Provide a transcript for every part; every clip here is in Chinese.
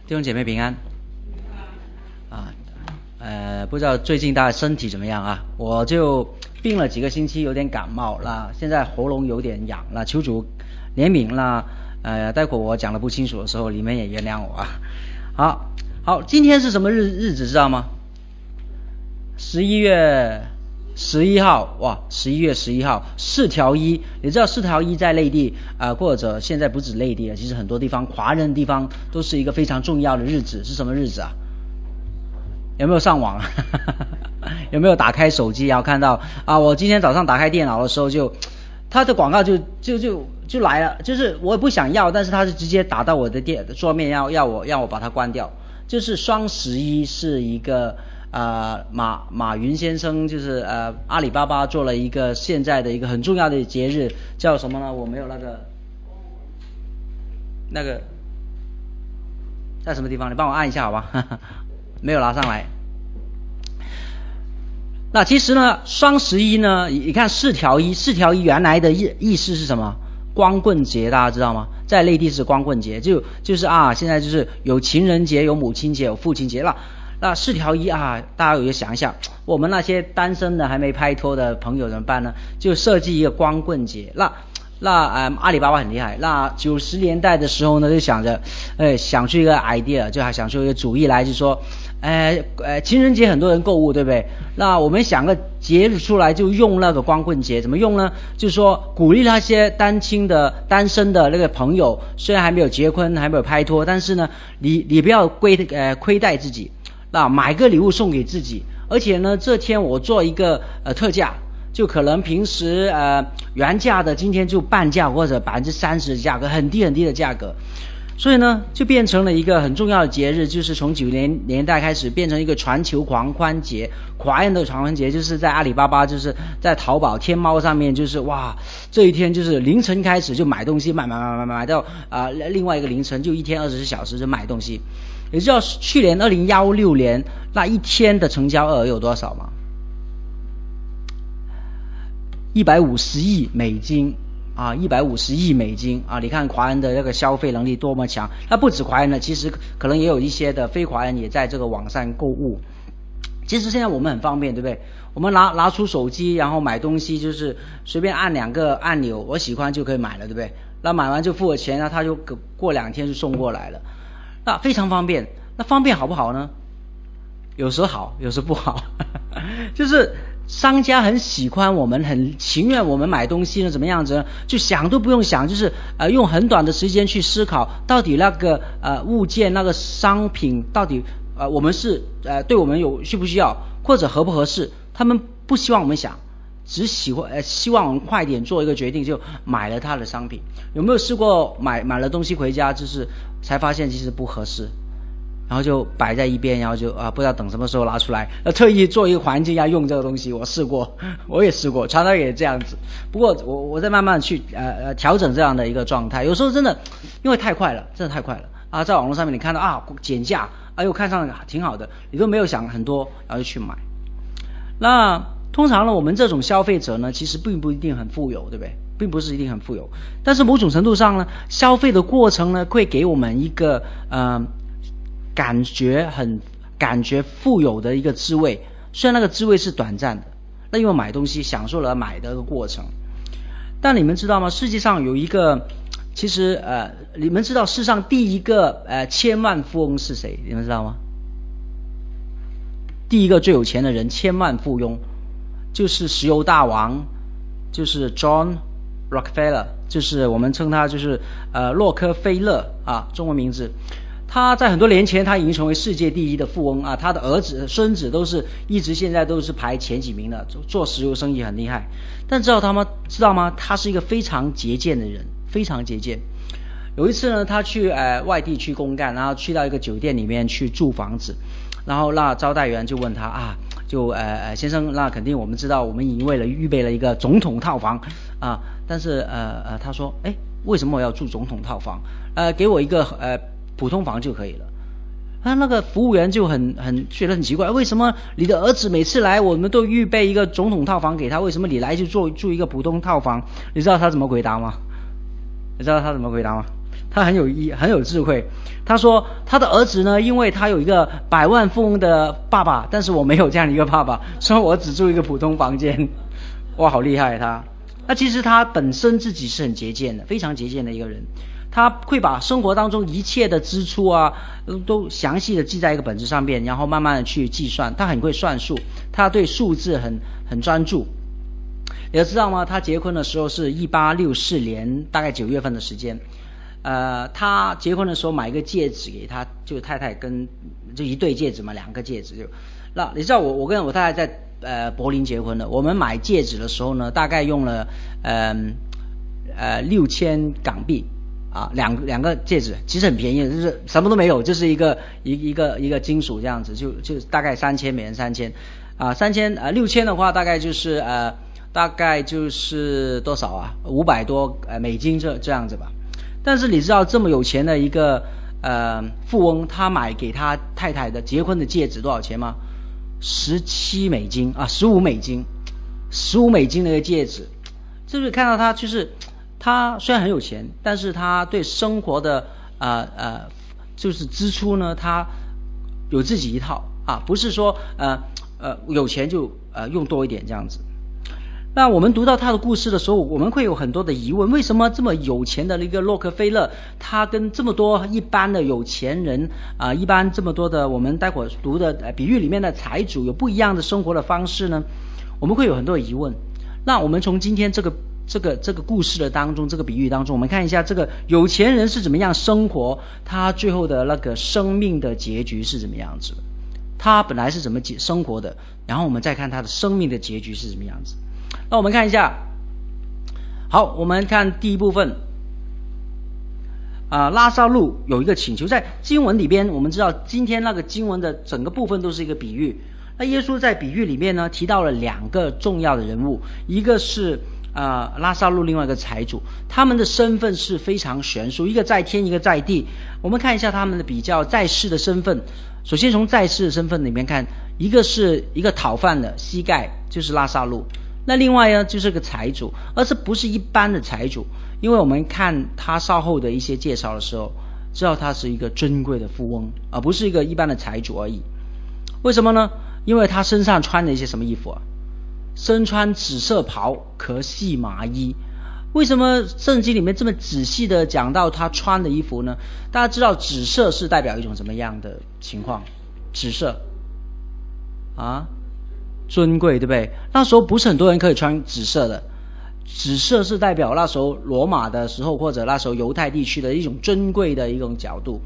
弟兄姐妹平安不知道最近大家身体怎么样啊？我就病了几个星期，有点感冒啦，现在喉咙有点痒啦，求主怜悯啦。待会我讲得不清楚的时候，你们也原谅我啊。好，今天是什么日子知道吗？11月11号，哇，11月11号，4条1，你知道4条1在内地或者现在不止内地了，其实很多地方华人的地方都是一个非常重要的日子，是什么日子啊？有没有上网有没有打开手机然后看到我今天早上打开电脑的时候它的广告就来了，就是我也不想要，但是它是直接打到我的桌面要我把它关掉。就是双11是一个马云先生就是阿里巴巴做了一个现在的一个很重要的节日，叫什么呢？我没有那个在什么地方？你帮我按一下好吧没有拿上来。那其实呢，双11呢，你看4条1原来的意思是什么？光棍节，大家知道吗？在内地是光棍节，就是现在就是有情人节，有母亲节，有父亲节了。那4条1大家也想一想，我们那些单身的还没拍拖的朋友怎么办呢？就设计一个光棍节。那阿里巴巴很厉害。那90年代的时候呢，就想出一个 idea， 就还想出一个主意来，就说情人节很多人购物，对不对？那我们想个节日出来，就用那个光棍节。怎么用呢？就是说鼓励那些单身的那个朋友，虽然还没有结婚，还没有拍拖，但是呢，你不要亏待自己，那买个礼物送给自己。而且呢，这天我做一个特价。就可能平时原价的今天就半价或者30%的价格，很低很低的价格。所以呢就变成了一个很重要的节日，就是从90年代开始变成一个全球狂欢节。华人的狂欢节就是在阿里巴巴，就是在淘宝天猫上面，就是哇，这一天就是凌晨开始就买东西，买到另外一个凌晨，就一天24小时就买东西。也知道去年2016年那一天的成交额有多少吗？150亿美金150亿美金你看华人的那个消费能力多么强。那不止华人呢，其实可能也有一些的非华人也在这个网上购物。其实现在我们很方便，对不对？我们拿出手机，然后买东西就是随便按2个按钮，我喜欢就可以买了，对不对？那买完就付了钱，那他就过2天就送过来了，那非常方便。那方便好不好呢？有时好，有时不好就是商家很喜欢我们，很情愿我们买东西呢，怎么样子呢？就想都不用想，就是用很短的时间去思考，到底那个物件那个商品到底我们是对我们需不需要，或者合不合适。他们不希望我们想，只希望我们快点做一个决定就买了他的商品。有没有试过买了东西回家，就是才发现其实不合适，然后就摆在一边，然后就不知道等什么时候拿出来，特意做一个环境要用这个东西。我也试过，常常也这样子。不过我在慢慢去调整这样的一个状态。有时候真的因为太快了，真的太快了在网络上面你看到减价又看上挺好的，你都没有想很多，然后就去买。那通常呢，我们这种消费者呢，其实并不一定很富有，对不对？并不是一定很富有，但是某种程度上呢，消费的过程呢，会给我们一个感觉富有的一个滋味，虽然那个滋味是短暂的，那因为买东西享受了买的一个过程。但你们知道吗？世界上有一个，其实你们知道世上第一个千万富翁是谁？你们知道吗？第一个最有钱的人，千万富翁，就是石油大王，就是 John Rockefeller， 就是我们称他就是洛克菲勒中文名字。他在很多年前他已经成为世界第一的富翁他的儿子孙子都是一直现在都是排前几名的，做石油生意很厉害。但知道吗？他是一个非常节俭的人，非常节俭。有一次呢，他去外地去公干，然后去到一个酒店里面去住房子，然后那招待员就问他先生，那肯定我们知道我们已经为了预备了一个总统套房但是他说为什么我要住总统套房？给我一个普通房就可以了。那个服务员就觉得很奇怪，为什么你的儿子每次来我们都预备一个总统套房给他，为什么你来就住一个普通套房？你知道他怎么回答吗？ 他很有智慧。他说他的儿子呢，因为他有一个百万富翁的爸爸，但是我没有这样的一个爸爸，所以我只住一个普通房间。哇，好厉害他！那其实他本身自己是很节俭的，非常节俭的一个人。他会把生活当中一切的支出啊，都详细的记在一个本子上面，然后慢慢的去计算。他很会算数，他对数字很专注。你要知道吗？他结婚的时候是1864年大概9月份的时间。他结婚的时候买一个戒指给他就太太，跟就一对戒指嘛，2个戒指就。那你知道我跟我太太在柏林结婚的，我们买戒指的时候呢，大概用了6000港币啊，两个戒指其实很便宜的，就是什么都没有，就是一个金属这样子，就大概3000美元，3000啊，6000的话大概就是多少啊，500多美金这样子吧。但是你知道这么有钱的一个富翁，他买给他太太的结婚的戒指多少钱吗？17美金啊，15美金，15美金的一个戒指。就是看到他，就是他虽然很有钱，但是他对生活的就是支出呢，他有自己一套啊，不是说有钱就用多一点这样子。那我们读到他的故事的时候，我们会有很多的疑问：为什么这么有钱的一个洛克菲勒，他跟这么多一般的有钱人一般这么多的我们待会儿读的比喻里面的财主有不一样的生活的方式呢？我们会有很多的疑问。那我们从今天这个故事的当中，这个比喻当中，我们看一下这个有钱人是怎么样生活，他最后的那个生命的结局是怎么样子的，他本来是怎么生活的，然后我们再看他的生命的结局是怎么样子。那我们看一下，好，我们看第一部分拉撒路有一个请求。在经文里边，我们知道今天那个经文的整个部分都是一个比喻。那耶稣在比喻里面呢，提到了2个重要的人物，一个是拉撒路，另外一个财主，他们的身份是非常悬殊，一个在天，一个在地。我们看一下他们的比较，在世的身份。首先从在世的身份里面看，一个是一个讨饭的膝盖，就是拉撒路。那另外呢，就是个财主，而这不是一般的财主，因为我们看他稍后的一些介绍的时候，知道他是一个尊贵的富翁，而不是一个一般的财主而已。为什么呢？因为他身上穿的一些什么衣服啊？身穿紫色袍，壳细麻衣。为什么圣经里面这么仔细的讲到他穿的衣服呢？大家知道紫色是代表一种什么样的情况？紫色尊贵，对不对？那时候不是很多人可以穿紫色的，紫色是代表那时候罗马的时候，或者那时候犹太地区的一种尊贵的一种角度。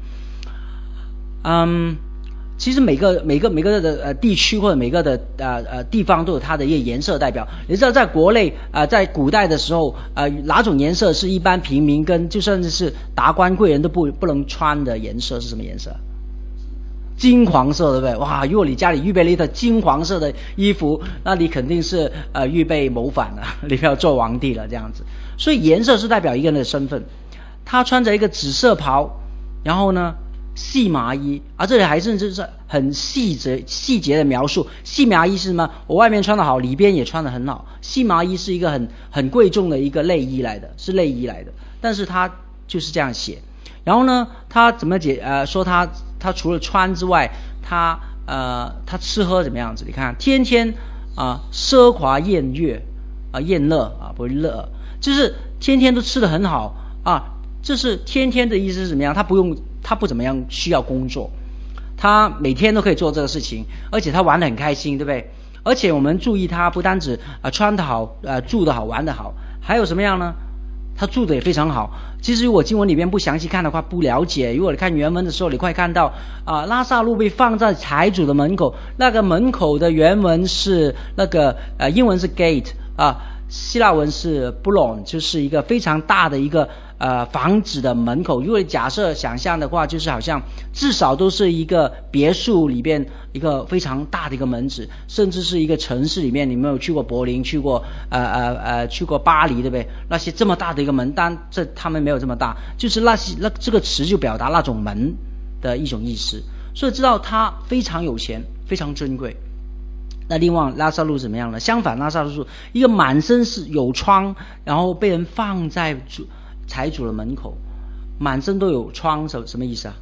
其实每个的地区或者每个的地方都有它的一个颜色代表。你知道在国内在古代的时候哪种颜色是一般平民跟就算是达官贵人都不能穿的颜色是什么颜色？金黄色，对不对？哇，如果你家里预备了一套金黄色的衣服，那你肯定是预备谋反了，你要做皇帝了这样子。所以颜色是代表一个人的身份。他穿着一个紫色袍，然后呢细麻衣，这里还甚至是很细节的描述。细麻衣是什么？我外面穿得好，里边也穿得很好。细麻衣是一个很贵重的一个内衣来的，是内衣来的，但是他就是这样写。然后呢，他怎么说他除了穿之外，他吃喝怎么样子？你看天天奢华宴乐不是乐，就是天天都吃得很好这是天天的意思是怎么样？他不怎么样需要工作，他每天都可以做这个事情，而且他玩得很开心，对不对？而且我们注意他不单止穿得好住得好玩得好，还有什么样呢？他住的也非常好。其实如果经文里面不详细看的话不了解，如果你看原文的时候，你会看到拉撒路被放在财主的门口，那个门口的原文是那个英文是 gate 希腊文是 bulon， 就是一个非常大的一个房子的门口。如果你假设想象的话，就是好像至少都是一个别墅里边一个非常大的一个门子，甚至是一个城市里面，你们有去过柏林，去过巴黎，对不对？那些这么大的一个门，当然他们没有这么大，就是这个词就表达那种门的一种意思。所以知道他非常有钱，非常尊贵。那另外拉撒路怎么样呢？相反，拉撒路是一个满身是有疮，然后被人放在财主的门口。 满身都有疮，什么意思啊？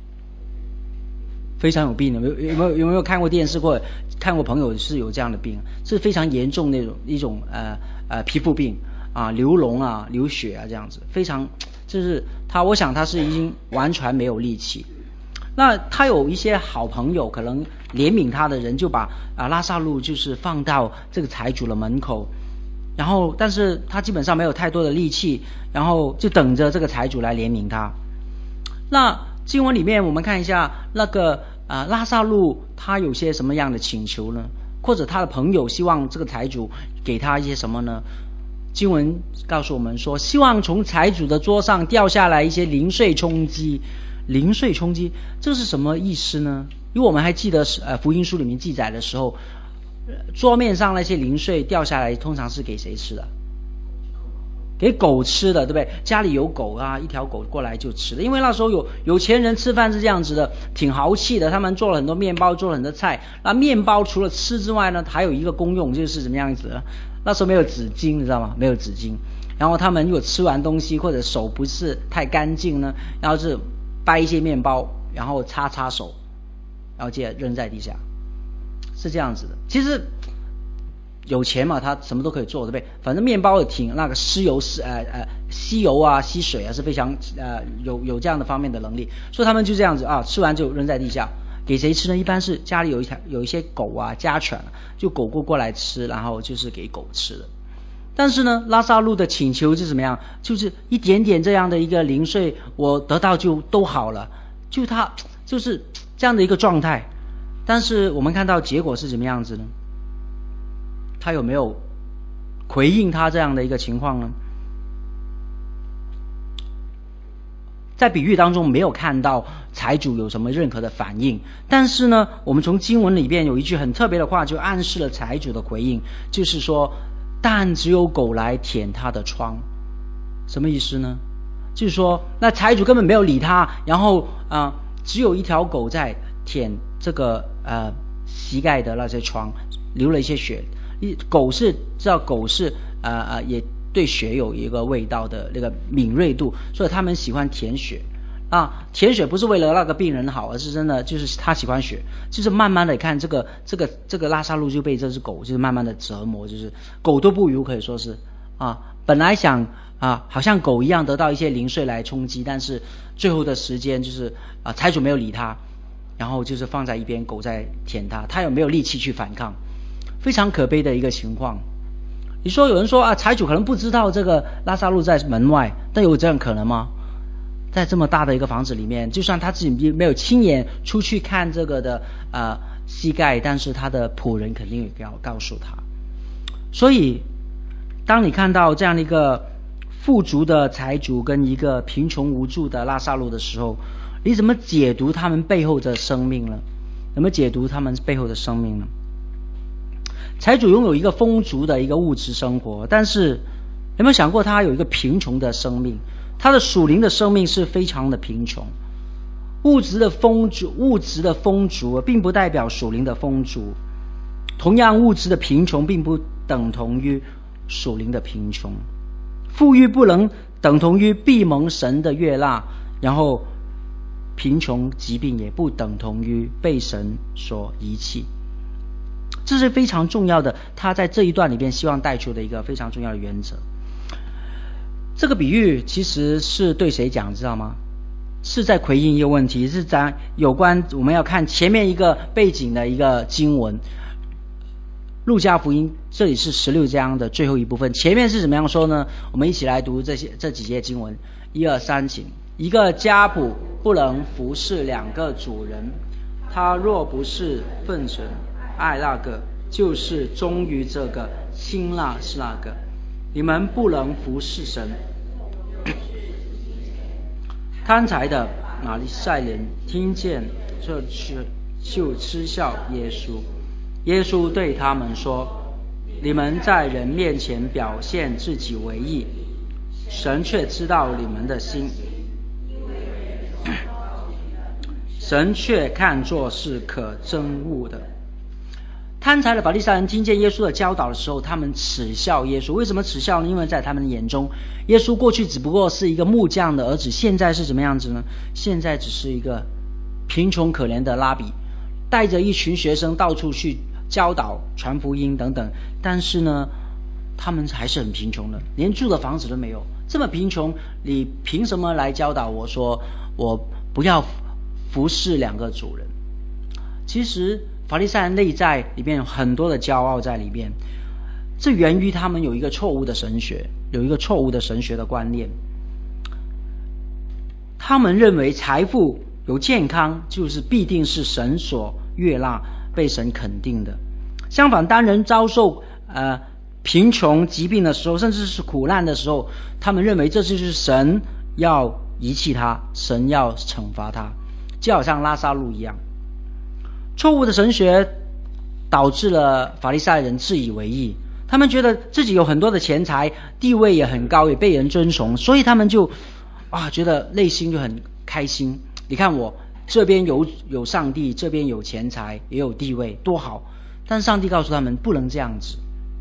非常有病的，有没有看过电视或者看过朋友是有这样的病？是非常严重的一种皮肤病啊，流脓啊，流血啊，这样子，非常就是我想他是已经完全没有力气。那他有一些好朋友，可能怜悯他的人就把拉撒路就是放到这个财主的门口，然后但是他基本上没有太多的力气，然后就等着这个财主来怜悯他。那经文里面我们看一下那个拉撒路他有些什么样的请求呢？或者他的朋友希望这个财主给他一些什么呢？经文告诉我们说，希望从财主的桌上掉下来一些零碎充饥。零碎充饥，这是什么意思呢？因为我们还记得福音书里面记载的时候，桌面上那些零碎掉下来通常是给谁吃的？给狗吃的，对不对？家里有狗啊，一条狗过来就吃的。因为那时候有钱人吃饭是这样子的，挺豪气的，他们做了很多面包，做了很多菜。那面包除了吃之外呢，还有一个功用，就是怎么样子？那时候没有纸巾，你知道吗？没有纸巾。然后他们如果吃完东西或者手不是太干净呢，然后是掰一些面包，然后擦手，然后接着扔在地下，是这样子的。其实有钱嘛，他什么都可以做，对不对？反正面包也挺那个吸油啊、吸水啊是非常有这样的方面的能力，所以他们就这样子啊，吃完就扔在地下。给谁吃呢？一般是家里有一些狗啊、家犬，就狗过来吃，然后就是给狗吃的。但是呢，拉撒路的请求是怎么样？就是一点点这样的一个零碎，我得到就都好了，就他就是这样的一个状态。但是我们看到结果是怎么样子呢？他有没有回应他这样的一个情况呢？在比喻当中没有看到财主有什么任何的反应，但是呢，我们从经文里边有一句很特别的话，就暗示了财主的回应，就是说，但只有狗来舔他的疮。什么意思呢？就是说，那财主根本没有理他，然后只有一条狗在舔这个膝盖的那些疮，流了一些血。狗是知道狗是也对血有一个味道的那个敏锐度，所以他们喜欢舔血啊。舔血不是为了那个病人好，而是真的就是他喜欢血。就是慢慢的看这个拉撒路就被这只狗就是慢慢的折磨，就是狗都不如，可以说是本来想好像狗一样得到一些零碎来充饥，但是最后的时间就是财主没有理他，然后就是放在一边，狗在舔他，他有没有力气去反抗？非常可悲的一个情况。你说有人说财主可能不知道这个拉撒路在门外，但有这样可能吗？在这么大的一个房子里面，就算他自己没有亲眼出去看这个的膝盖，但是他的仆人肯定也要告诉他。所以当你看到这样的一个富足的财主跟一个贫穷无助的拉撒路的时候，你怎么解读他们背后的生命呢？怎么解读他们背后的生命呢？财主拥有一个丰足的一个物质生活，但是有没有想过他有一个贫穷的生命？他的属灵的生命是非常的贫穷。物质的丰足并不代表属灵的丰足，同样物质的贫穷并不等同于属灵的贫穷。富裕不能等同于必蒙神的悦纳，然后贫穷疾病也不等同于被神所遗弃。这是非常重要的，他在这一段里边希望带出的一个非常重要的原则。这个比喻其实是对谁讲，知道吗？是在回应一个问题，是在有关我们要看前面一个背景的一个经文。路加福音这里是16章的最后一部分，前面是怎么样说呢？我们一起来读这几节经文，1、2、3，请。一个家仆不能服侍2个主人，他若不是愤神爱那个，就是忠于这个，轻那是那个。你们不能服侍神。贪财的马利赛人听见这事，就嗤笑耶稣。耶稣对他们说：你们在人面前表现自己为义，神却知道你们的心，神却看作是可憎恶的。 贪财的法利赛人听见耶稣的教导的时候，他们耻笑耶稣。为什么耻笑呢？因为在他们的眼中，耶稣过去只不过是一个木匠的儿子，现在是怎么样子呢？现在只是一个贫穷可怜的拉比，带着一群学生到处去教导、传福音等等。但是呢，他们还是很贫穷的，连住的房子都没有。这么贫穷，你凭什么来教导我说我不要服侍两个主人？其实法利赛人内在里面有很多的骄傲在里面，这源于他们有一个错误的神学，有一个错误的神学的观念。他们认为财富有健康就是必定是神所悦纳、被神肯定的。相反，当人遭受贫穷、疾病的时候，甚至是苦难的时候，他们认为这就是神要遗弃他，神要惩罚他，就好像拉撒路一样。错误的神学导致了法利赛人自以为意，他们觉得自己有很多的钱财，地位也很高，也被人尊崇，所以他们就觉得内心就很开心。你看我这边有上帝，这边有钱财，也有地位，多好。但上帝告诉他们不能这样子，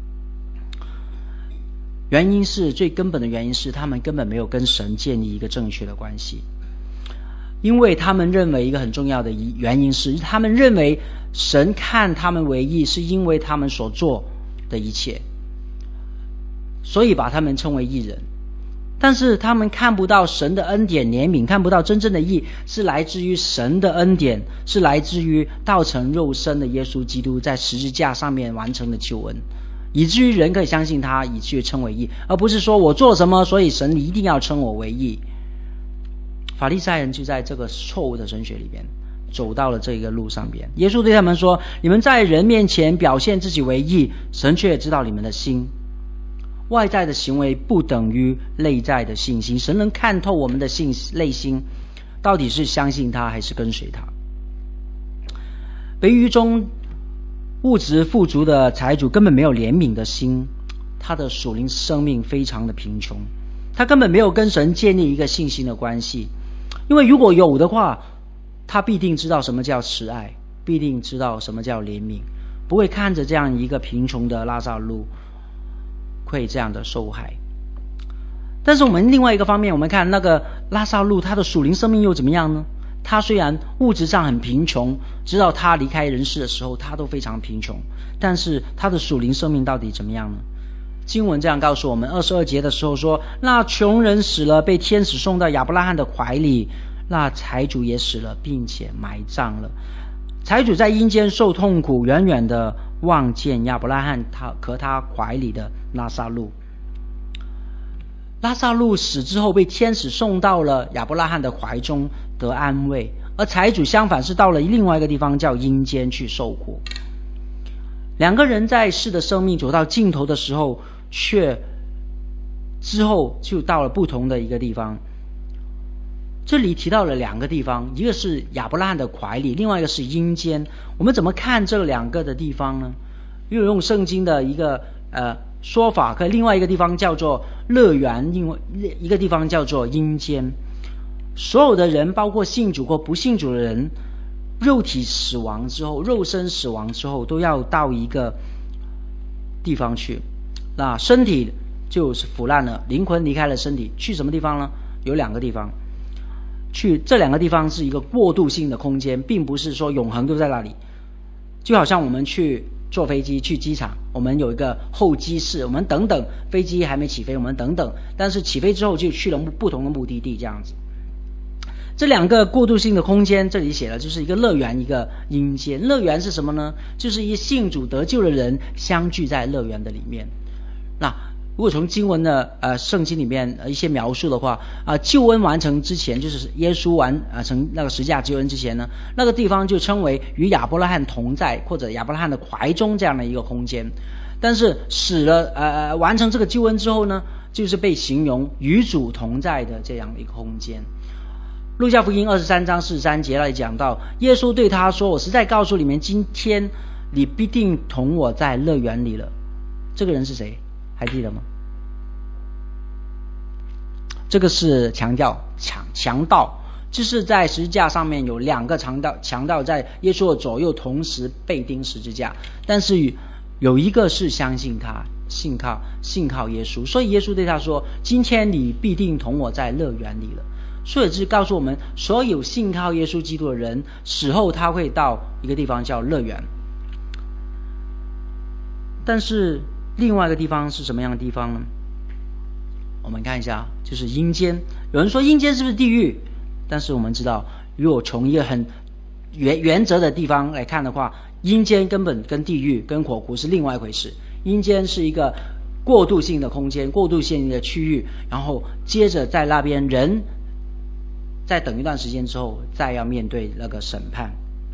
最根本的原因是他们根本没有跟神建立一个正确的关系。因为他们认为一个很重要的原因是，他们认为神看他们为义，是因为他们所做的一切，所以把他们称为义人。但是他们看不到神的恩典怜悯，看不到真正的义是来自于神的恩典，是来自于道成肉身的耶稣基督在十字架上面完成的救恩，以至于人可以相信他，以至于称为义，而不是说我做什么所以神一定要称我为义。法利赛人就在这个错误的神学里边走到了这个路上边。耶稣对他们说，你们在人面前表现自己为义，神却知道你们的心。外在的行为不等于内在的信心，神能看透我们的内心，到底是相信他还是跟随他。比喻中物质富足的财主根本没有怜悯的心，他的属灵生命非常的贫穷，他根本没有跟神建立一个信心的关系。因为如果有的话，他必定知道什么叫慈爱，必定知道什么叫怜悯，不会看着这样一个贫穷的拉撒路会这样的受害。但是我们另外一个方面，我们看那个拉撒路，他的属灵生命又怎么样呢？他虽然物质上很贫穷，直到他离开人世的时候他都非常贫穷，但是他的属灵生命到底怎么样呢？经文这样告诉我们，22节的时候说，那穷人死了，被天使送到亚伯拉罕的怀里，那财主也死了，并且埋葬了。财主在阴间受痛苦，远远的望见亚伯拉罕和他怀里的拉撒路。拉撒路死之后被天使送到了亚伯拉罕的怀中得安慰，而财主相反是到了另外一个地方叫阴间去受苦。两个人在世的生命走到尽头的时候，却之后就到了不同的一个地方。这里提到了两个地方，一个是亚伯拉罕的怀里，另外一个是阴间。我们怎么看这两个的地方呢？又用圣经的一个说法，可另外一个地方叫做乐园，另外一个地方叫做阴间。所有的人，包括信主或不信主的人，肉体死亡之后，肉身死亡之后，都要到一个地方去。那身体就是腐烂了，灵魂离开了身体，去什么地方呢？有两个地方，去这两个地方是一个过渡性的空间，并不是说永恒都在那里。就好像我们去坐飞机去机场，我们有一个候机室，我们等等飞机还没起飞，我们等等，但是起飞之后就去了不同的目的地，这样子。这两个过渡性的空间，这里写了就是一个乐园，一个阴间。乐园是什么呢？就是一信主得救的人相聚在乐园的里面。那如果从经文的圣经里面一些描述的话，救恩完成之前，就是耶稣完成那个十架救恩之前呢，那个地方就称为与亚伯拉罕同在，或者亚伯拉罕的怀中这样的一个空间。但是死了完成这个救恩之后呢，就是被形容与主同在的这样的一个空间。路加福音23章43节那里讲到，耶稣对他说，我实在告诉你们，今天你必定同我在乐园里了。这个人是谁？还记得吗？这个是强盗， 就是在十字架上面有2个强盗在耶稣的左右同时被钉十字架，但是有一个是相信他，信靠耶稣，所以耶稣对他说，今天你必定同我在乐园里了。所以这告诉我们，所有信靠耶稣基督的人死后他会到一个地方叫乐园。但是另外一个地方是什么样的地方呢？我们看一下，就是阴间。有人说阴间是不是地狱？但是我们知道，如果从一个很原则的地方来看的话，阴间根本跟地狱跟火湖是另外一回事。阴间是一个过渡性的空间，过渡性的区域，然后接着在那边人在等一段时间之后再要面对那个审判。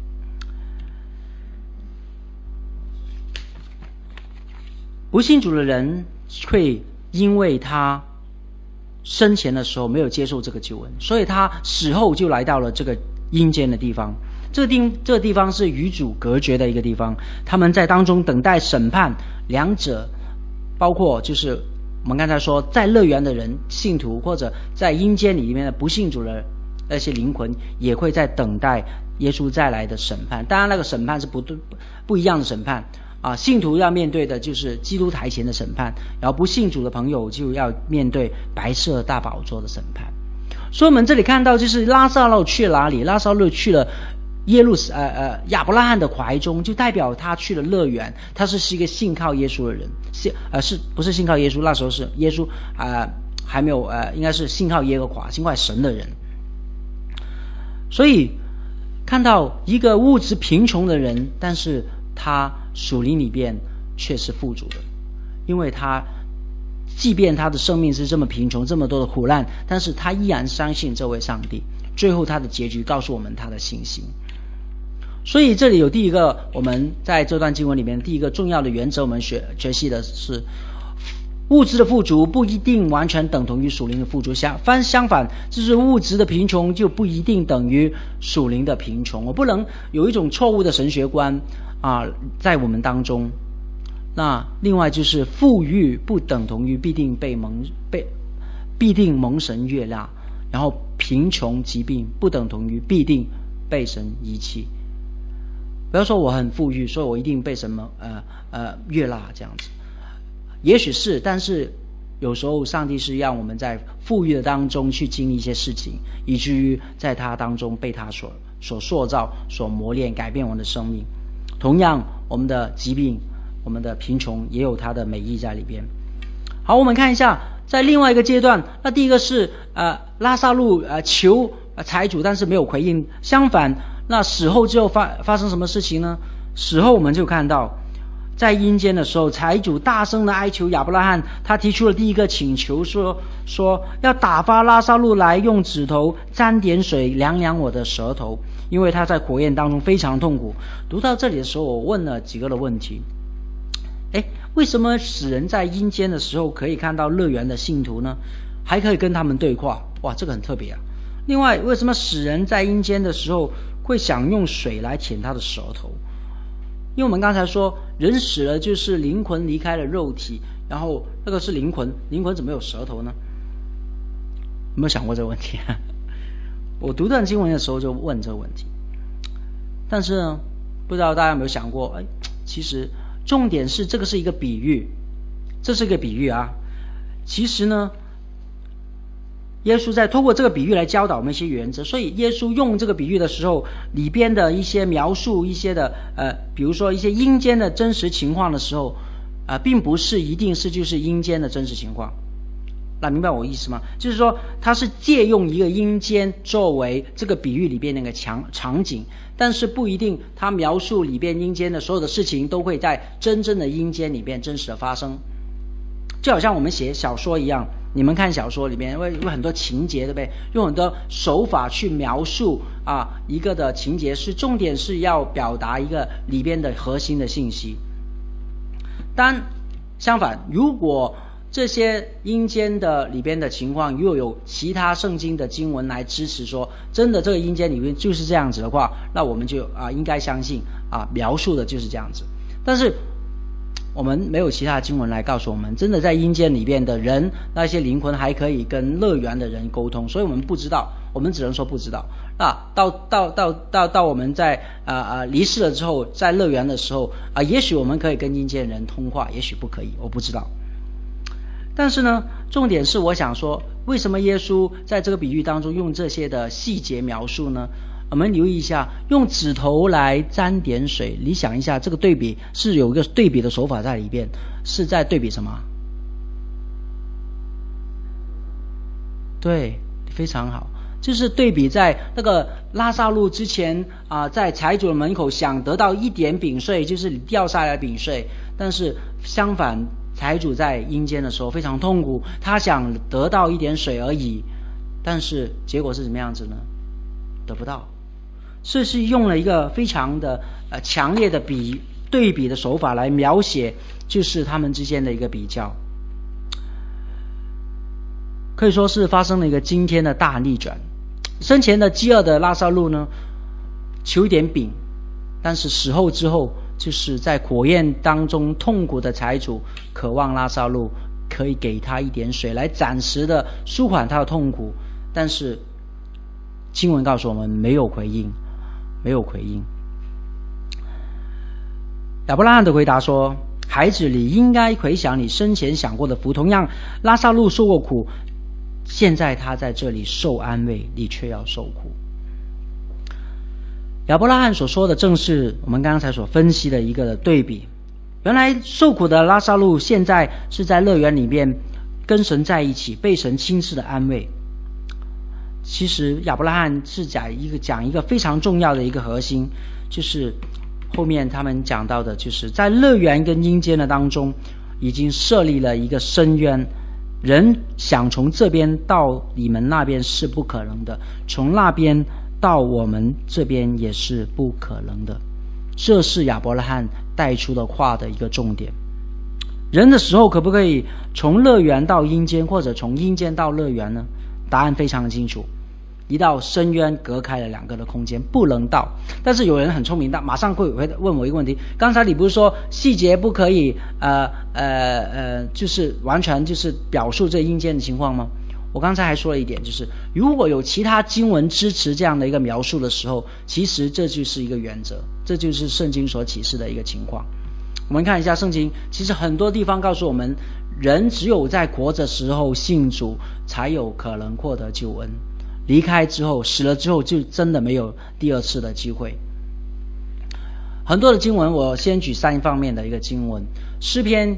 不信主的人会因为他生前的时候没有接受这个救恩，所以他死后就来到了这个阴间的地方。这个地方是与主隔绝的一个地方，他们在当中等待审判。两者包括就是我们刚才说，在乐园的人信徒，或者在阴间里面的不信主的那些灵魂，也会在等待耶稣再来的审判。当然那个审判是不一样的审判啊，信徒要面对的就是基督台前的审判，然后不信主的朋友就要面对白色大宝座的审判。所以我们这里看到，就是拉撒路去了哪里？拉撒路去了亚伯拉罕的怀中，就代表他去了乐园。他是一个信靠耶稣的人，是不是信靠耶稣？那时候是耶稣还没有应该是信靠耶和华，信靠神的人。所以看到一个物质贫穷的人，但是他属灵里边却是富足的，因为他即便他的生命是这么贫穷，这么多的苦难，但是他依然相信这位上帝。最后他的结局告诉我们他的信心。所以这里有第一个，我们在这段经文里面第一个重要的原则，我们学习的是物质的富足不一定完全等同于属灵的富足，相反，就是物质的贫穷就不一定等于属灵的贫穷。我不能有一种错误的神学观在我们当中。那另外就是富裕不等同于必定蒙神悦纳，然后贫穷疾病不等同于必定被神遗弃。不要说我很富裕，所以我一定被神悦纳这样子。也许是，但是有时候上帝是让我们在富裕的当中去经历一些事情，以至于在他当中被他所塑造、所磨练，改变我们的生命。同样，我们的疾病、我们的贫穷也有它的美意在里边。好，我们看一下在另外一个阶段，那第一个是拉撒路求财主，但是没有回应。相反，那死后之后发生什么事情呢？死后我们就看到，在阴间的时候，财主大声的哀求亚伯拉罕，他提出了第一个请求，说要打发拉撒路来，用指头沾点水凉凉我的舌头，因为他在火焰当中非常痛苦。读到这里的时候，我问了几个的问题。为什么死人在阴间的时候可以看到乐园的信徒呢？还可以跟他们对话？哇，这个很特别啊。另外，为什么死人在阴间的时候会想用水来舔他的舌头？因为我们刚才说人死了就是灵魂离开了肉体，然后那个是灵魂怎么有舌头呢？有没有想过这个问题？我读段经文的时候就问这个问题。但是呢，不知道大家有没有想过，其实重点是这个是一个比喻，这是一个比喻啊。其实呢，耶稣在透过这个比喻来教导我们一些原则，所以耶稣用这个比喻的时候，里边的一些描述一些的比如说一些阴间的真实情况的时候并不是一定是就是阴间的真实情况。那明白我意思吗？就是说他是借用一个阴间作为这个比喻里边那个场景，但是不一定他描述里边阴间的所有的事情都会在真正的阴间里边真实的发生。就好像我们写小说一样，你们看小说里面有很多情节，对不对？用很多手法去描述一个的情节，是重点是要表达一个里边的核心的信息。但相反，如果这些阴间的里边的情况又有其他圣经的经文来支持说真的这个阴间里面就是这样子的话，那我们就应该相信描述的就是这样子。但是我们没有其他经文来告诉我们真的在阴间里边的人那些灵魂还可以跟乐园的人沟通，所以我们不知道， 我们只能说不知道。到我们在离世了之后，在乐园的时候也许我们可以跟阴间人通话，也许不可以，我不知道。但是呢，重点是我想说，为什么耶稣在这个比喻当中用这些的细节描述呢？我们留意一下，用指头来沾点水，你想一下，这个对比是有一个对比的手法在里边，是在对比什么？对，非常好，就是对比在那个拉撒路之前在财主的门口想得到一点饼碎，就是你掉下来的饼碎，但是相反，财主在阴间的时候非常痛苦，他想得到一点水而已，但是结果是什么样子呢？得不到。这是用了一个非常的强烈的对比的手法来描写，就是他们之间的一个比较，可以说是发生了一个惊天的大逆转。生前的饥饿的拉撒路呢，求一点饼，但是死后之后，就是在火焰当中痛苦的财主渴望拉撒路可以给他一点水来暂时的舒缓他的痛苦，但是经文告诉我们没有回应。亚伯拉罕的回答说，孩子，你应该回想你生前想过的福，同样拉撒路受过苦，现在他在这里受安慰，你却要受苦。亚伯拉罕所说的正是我们刚才所分析的一个对比。原来受苦的拉撒路现在是在乐园里面跟神在一起，被神亲自的安慰。其实亚伯拉罕是讲一个非常重要的一个核心，就是后面他们讲到的，就是在乐园跟阴间的当中已经设立了一个深渊，人想从这边到你们那边是不可能的，从那边到我们这边也是不可能的。这是亚伯拉罕带出的话的一个重点。人的时候可不可以从乐园到阴间，或者从阴间到乐园呢？答案非常清楚，一道深渊隔开了两个的空间，不能到。但是有人很聪明，马上会问我一个问题，刚才你不是说细节不可以就是完全就是表述这阴间的情况吗？我刚才还说了一点，就是如果有其他经文支持这样的一个描述的时候，其实这就是一个原则，这就是圣经所启示的一个情况。我们看一下圣经，其实很多地方告诉我们，人只有在活着时候信主，才有可能获得救恩，离开之后，死了之后，就真的没有第二次的机会。很多的经文，我先举3方面的一个经文。诗篇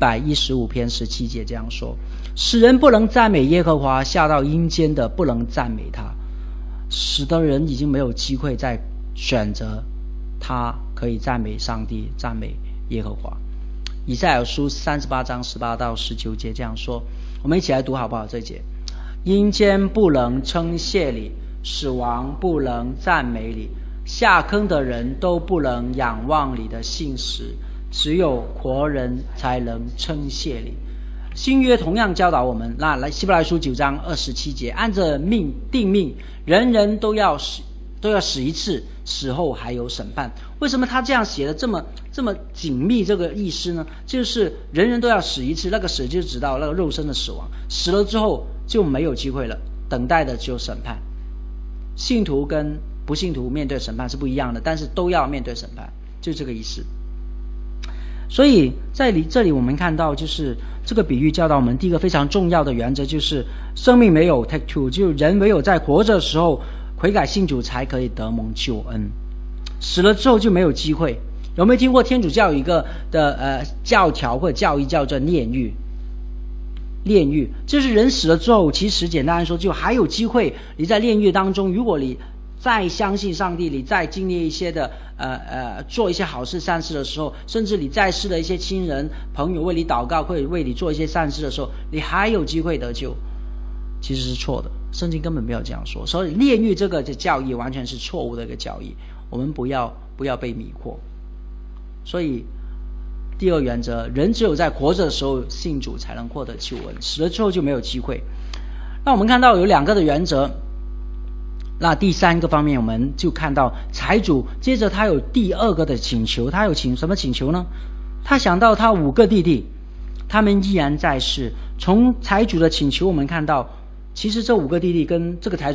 115篇17节这样说，使人不能赞美耶和华，下到阴间的不能赞美他。使得人已经没有机会再选择他可以赞美上帝，赞美耶和华。以赛亚书38章18到19节这样说，我们一起来读好不好？这一节，阴间不能称谢你，死亡不能赞美你，下坑的人都不能仰望你的信实，只有活人才能称谢你。新约同样教导我们，那来希伯来书9章27节，按着定命，人人都要死一次，死后还有审判。为什么他这样写的这么紧密？这个意思呢，就是人人都要死一次，那个死就指到那个肉身的死亡，死了之后就没有机会了，等待的只有审判。信徒跟不信徒面对审判是不一样的，但是都要面对审判，就这个意思。所以在这里我们看到，就是这个比喻教导我们第一个非常重要的原则，就是生命没有 take two， 就人唯有在活着的时候悔改信主才可以得蒙救恩，死了之后就没有机会。有没有听过天主教有一个的教条或者教义叫做炼狱？炼狱就是人死了之后，其实简单来说就还有机会。你在炼狱当中，如果你再相信上帝，你再经历一些的做一些好事善事的时候，甚至你在世的一些亲人朋友为你祷告或者为你做一些善事的时候，你还有机会得救，其实是错的，圣经根本没有这样说。所以炼狱这个教义完全是错误的一个教义，我们不要被迷惑。所以第二原则，人只有在活着的时候信主才能获得救恩，死了之后就没有机会。那我们看到有2个的原则，那第3个方面我们就看到财主接着他有第2个的请求，他有什么请求呢？他想到他5个弟弟，他们依然在世。从财主的请求我们看到，其实这5个弟弟跟这个财主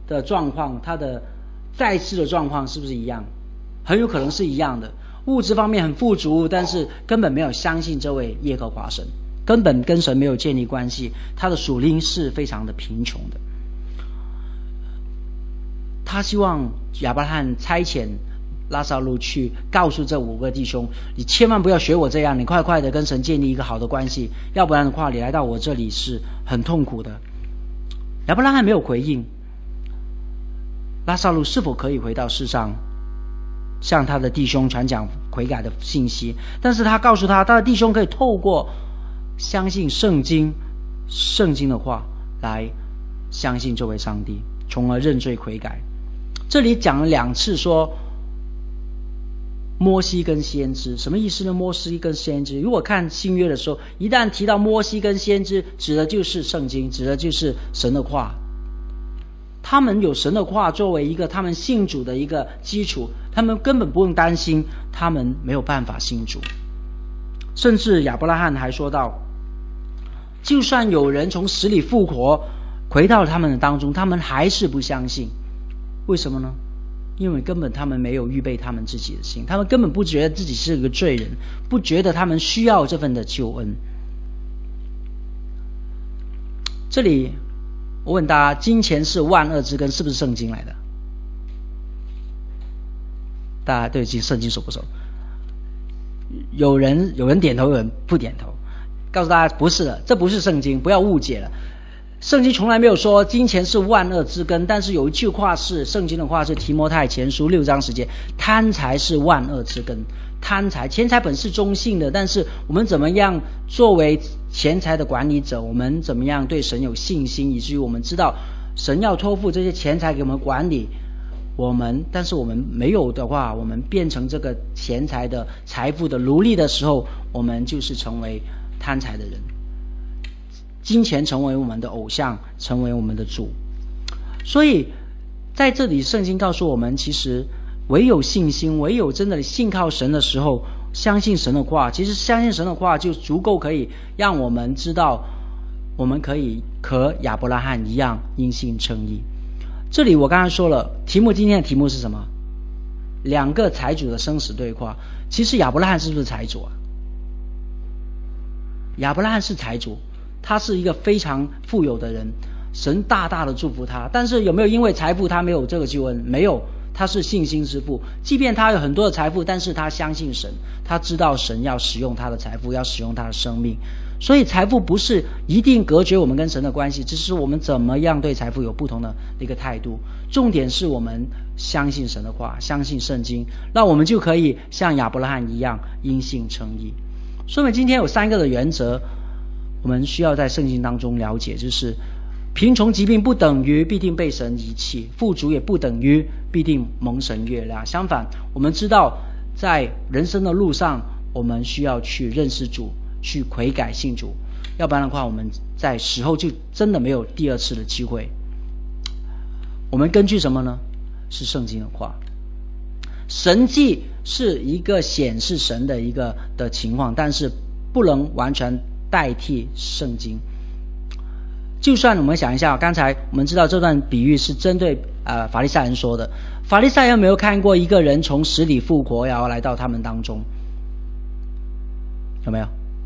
的状况，他的在世的状况是不是一样？很有可能是一样的。物质方面很富足，但是根本没有相信这位耶和华神，根本跟神没有建立关系，他的属灵是非常的贫穷的。他希望亚伯拉罕差遣拉撒路去告诉这5个弟兄，你千万不要学我这样，你快快的跟神建立一个好的关系，要不然的话你来到我这里是很痛苦的。亚伯拉罕没有回应，拉撒路是否可以回到世上向他的弟兄传讲悔改的信息，但是他告诉他的弟兄可以透过相信圣经的话来相信这位上帝，从而认罪悔改。这里讲了2次说摩西跟先知，什么意思呢？摩西跟先知，如果看新约的时候，一旦提到摩西跟先知，指的就是圣经，指的就是神的话。他们有神的话作为一个他们信主的一个基础，他们根本不用担心他们没有办法信主。甚至亚伯拉罕还说到，就算有人从死里复活回到他们的当中，他们还是不相信。为什么呢？因为根本他们没有预备他们自己的心，他们根本不觉得自己是个罪人，不觉得他们需要这份的救恩。这里我问大家，金钱是万恶之根，是不是圣经来的？大家对圣经熟不熟？有人点头，有人不点头。告诉大家不是的，这不是圣经，不要误解了。圣经从来没有说金钱是万恶之根，但是有一句话是圣经的话，是提摩太前书6章10节，贪财是万恶之根。贪财，钱财本是中性的，但是我们怎么样作为钱财的管理者，我们怎么样对神有信心，以至于我们知道神要托付这些钱财给我们管理，但是我们没有的话，我们变成这个钱财的财富的奴隶的时候，我们就是成为贪财的人，金钱成为我们的偶像，成为我们的主。所以在这里圣经告诉我们，其实唯有信心，唯有真的信靠神的时候，相信神的话，其实相信神的话就足够可以让我们知道我们可以和亚伯拉罕一样因信称义。这里我刚才说了，今天的题目是什么？2个财主的生死对话。其实亚伯拉罕是不是财主啊？亚伯拉罕是财主，他是一个非常富有的人，神大大的祝福他，但是有没有因为财富他没有这个救恩？没有，他是信心之父。即便他有很多的财富，但是他相信神，他知道神要使用他的财富，要使用他的生命。所以财富不是一定隔绝我们跟神的关系，只是我们怎么样对财富有不同的一个态度。重点是我们相信神的话，相信圣经，那我们就可以像亚伯拉罕一样因信称义。所以今天有3个的原则我们需要在圣经当中了解，就是贫穷疾病不等于必定被神遗弃，富足也不等于必定蒙神悦纳。相反，我们知道在人生的路上，我们需要去认识主，去悔改信主，要不然的话我们在死后就真的没有第2次的机会。我们根据什么呢？是圣经的话。神迹是一个显示神的一个的情况，但是不能完全代替圣经。就算我们想一下，刚才我们知道这段比喻是针对法利赛人说的，法利赛人有没有看过一个人从死里复活，然后来到他们当中？有没有？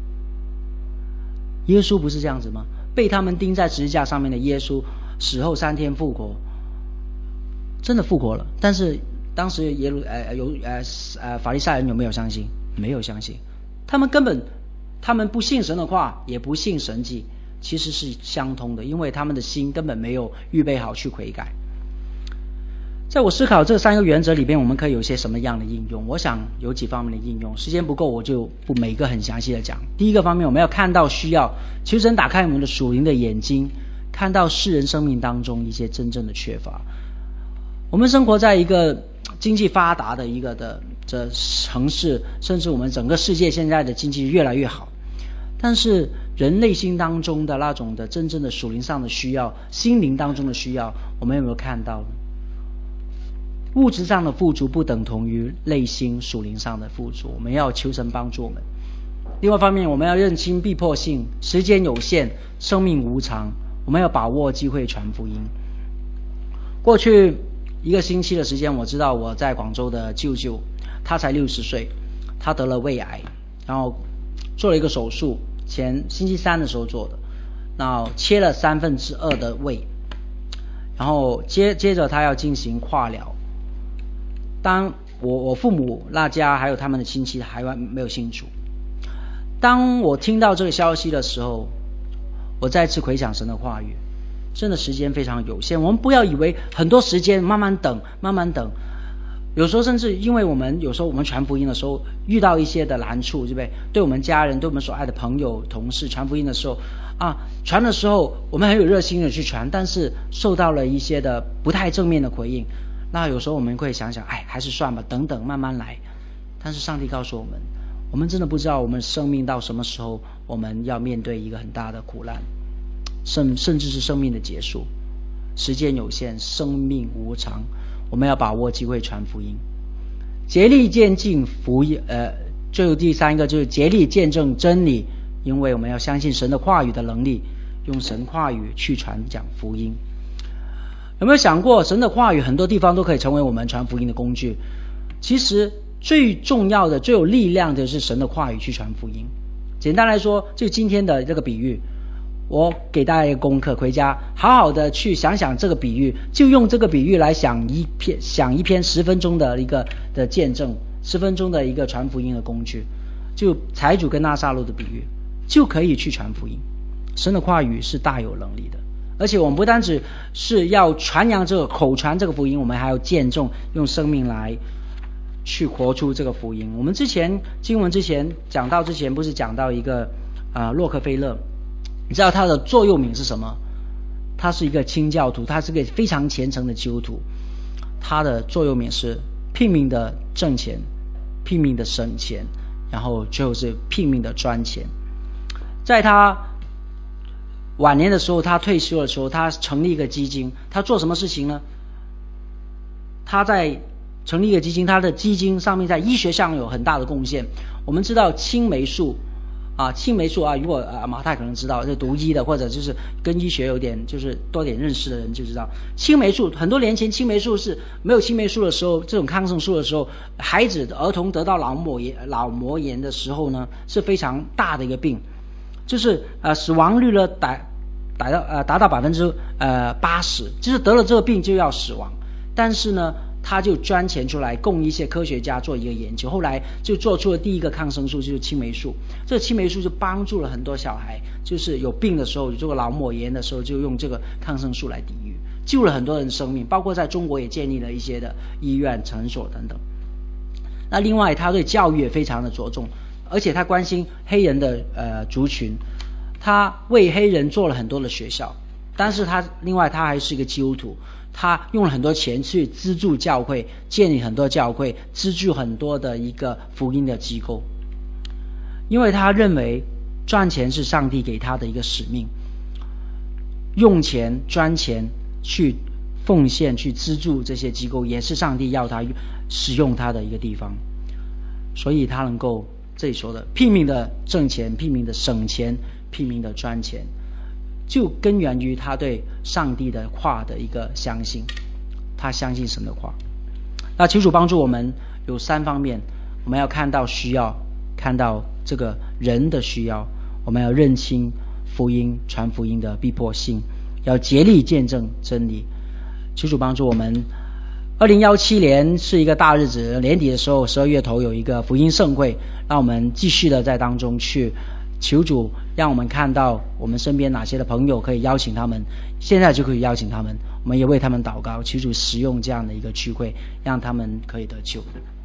耶稣不是这样子吗？被他们钉在十字架上面的耶稣，死后3天复活，真的复活了。但是当时法利赛人有没有相信？没有相信。他们不信神的话，也不信神迹，其实是相通的，因为他们的心根本没有预备好去悔改。在我思考这3个原则里边，我们可以有些什么样的应用？我想有几方面的应用，时间不够我就不每个很详细的讲。第一个方面，我们要看到需要，求神打开我们的属灵的眼睛，看到世人生命当中一些真正的缺乏。我们生活在一个经济发达的一个的城市，甚至我们整个世界现在的经济越来越好，但是人内心当中的那种的真正的属灵上的需要，心灵当中的需要，我们有没有看到呢？物质上的富足不等同于内心属灵上的富足，我们要求神帮助我们。另外一方面，我们要认清逼迫性，时间有限，生命无常，我们要把握机会传福音。 过去1个星期的时间，我知道我在广州的舅舅，他才60岁，他得了胃癌，然后做了一个手术，前星期三的时候做的，那切了2/3的胃，然后接着他要进行化疗。当我父母那家还有他们的亲戚还没有清楚。当我听到这个消息的时候，我再次回想神的话语，真的时间非常有限，我们不要以为很多时间慢慢等，有时候甚至因为有时候我们传福音的时候遇到一些的难处，对不对？对我们家人，对我们所爱的朋友同事传福音的时候传的时候我们很有热心的去传，但是受到了一些的不太正面的回应，那有时候我们会想想还是算吧，等等慢慢来。但是上帝告诉我们，我们真的不知道我们生命到什么时候我们要面对一个很大的苦难，甚至是生命的结束。时间有限，生命无常，我们要把握机会传福音，竭力见证福音。最后第3个就是竭力见证真理，因为我们要相信神的话语的能力，用神话语去传讲福音。有没有想过，神的话语很多地方都可以成为我们传福音的工具？其实最重要的、最有力量的是神的话语去传福音。简单来说，就今天的这个比喻，我给大家一个功课，回家好好的去想想这个比喻，就用这个比喻来想一篇10分钟的一个的见证，10分钟的一个传福音的工具，就财主跟拉撒路的比喻，就可以去传福音。神的话语是大有能力的，而且我们不单只是要传扬这个口传这个福音，我们还要见证，用生命来去活出这个福音。我们经文之前讲到不是讲到一个洛克菲勒，你知道他的座右铭是什么？他是一个清教徒，他是个非常虔诚的基督徒。他的座右铭是拼命的挣钱，拼命的省钱，然后最后是拼命的赚钱。在他晚年的时候，他退休的时候，他成立一个基金。他做什么事情呢？他在成立一个基金，他的基金上面在医学上有很大的贡献。我们知道青霉素如果马太可能知道，是读医的或者就是跟医学有点就是多点认识的人就知道，青霉素很多年前青霉素是没有青霉素的时候，这种抗生素的时候，儿童得到脑膜炎的时候呢，是非常大的一个病，就是死亡率呢达到80%，就是得了这个病就要死亡。但是呢他就捐钱出来供一些科学家做一个研究，后来就做出了第一个抗生素，就是青霉素。这个青霉素就帮助了很多小孩，就是有病的时候，有这个脑膜炎的时候，就用这个抗生素来抵御，救了很多人生命，包括在中国也建立了一些的医院诊所等等。那另外他对教育也非常的着重，而且他关心黑人的族群，他为黑人做了很多的学校。但是另外他还是一个基督徒，他用了很多钱去资助教会，建立很多教会，资助很多的一个福音的机构，因为他认为赚钱是上帝给他的一个使命，用钱赚钱去奉献去资助这些机构，也是上帝要他使用他的一个地方。所以他能够这里说的拼命的挣钱，拼命的省钱，拼命的赚钱，就根源于他对上帝的话的一个相信，他相信神的话。那求主帮助我们有3方面，我们要看到需要，看到这个人的需要，我们要认清福音传福音的逼迫性，要竭力见证真理。求主帮助我们。2017年是一个大日子，年底的时候12月头有一个福音盛会，让我们继续的在当中去求主，让我们看到我们身边哪些的朋友可以邀请他们，现在就可以邀请他们，我们也为他们祷告，求主使用这样的一个聚会，让他们可以得救。